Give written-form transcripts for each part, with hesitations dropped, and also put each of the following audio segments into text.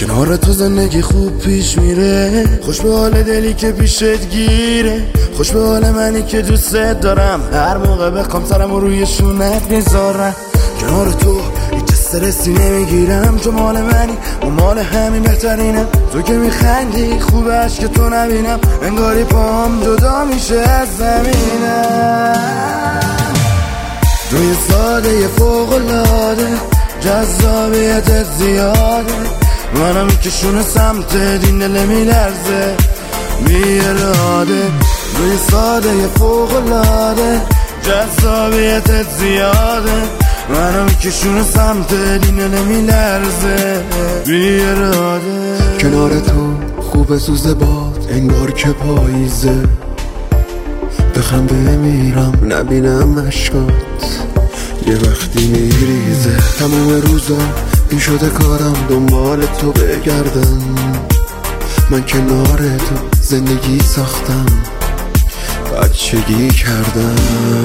کنار تو زندگی خوب پیش میره، خوش به حال دلی که پیشت گیره، خوش به حال منی که دوست دارم، هر موقع بخوام سرمو روی شونت میذارم. کنار تو هیچ استرسی نمیگیرم، چون مال منی و مال همین بهترینم. تو که میخندی خوبش که تو نبینم، انگاری پام جدا میشه از زمینم. روی ساده فوق‌العاده، جذابیت زیاده، منم که شونه سمت دین دل میلرزه بی اراده. روی ساده فوق‌العاده، جذابیت زیاده، منم که شونه سمت دین دل میلرزه بی اراده. کنار تو خوب سوز باد، انگار که پاییزه، بخنده میرم نبینم عشقات یه وقتی میریزه. تمام روزا این شده کارم دنبال تو بگردم، من کنار تو زندگی ساختم، بچگی کردم.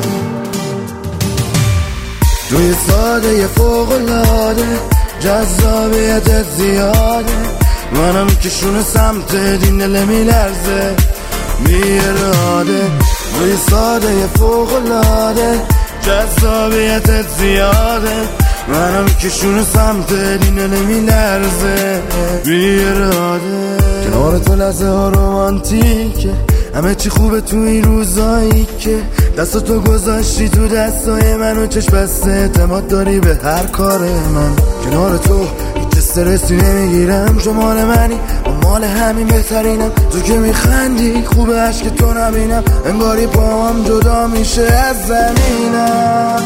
روی ساده فوق‌العاده، جذابیت زیاده، منم که شونه سمت دین دل میلرزه بی اراده. روی ساده فوق‌العاده، جذابیت زیاده، منم که شونه سمت دین دل میلرزه بی اراده. کنار تو لحظه ها رومانتیکه، همه چی خوبه تو این روزایی که دست تو گذاشتی تو دستای من و چشم بسته اعتماد داری به هر کار من. کنار تو هیچ استرسی نمیگیرم، چون مال منی و مال همین بهترینم. تو که میخندی خوبش که تو نبینم، انگاری پاهم جدا میشه از زمینم.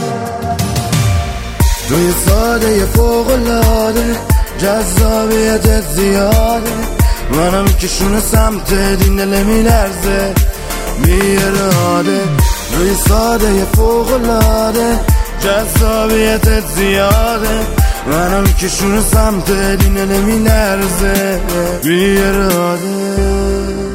روی ساده فوق‌العاده، جذابیت زیاده، منم که شونه سمت دین دل میلرزه بی اراده. روی ساده فوق‌العاده، جذابیت زیاده، منم که شونه سمت دین دل میلرزه بی اراده.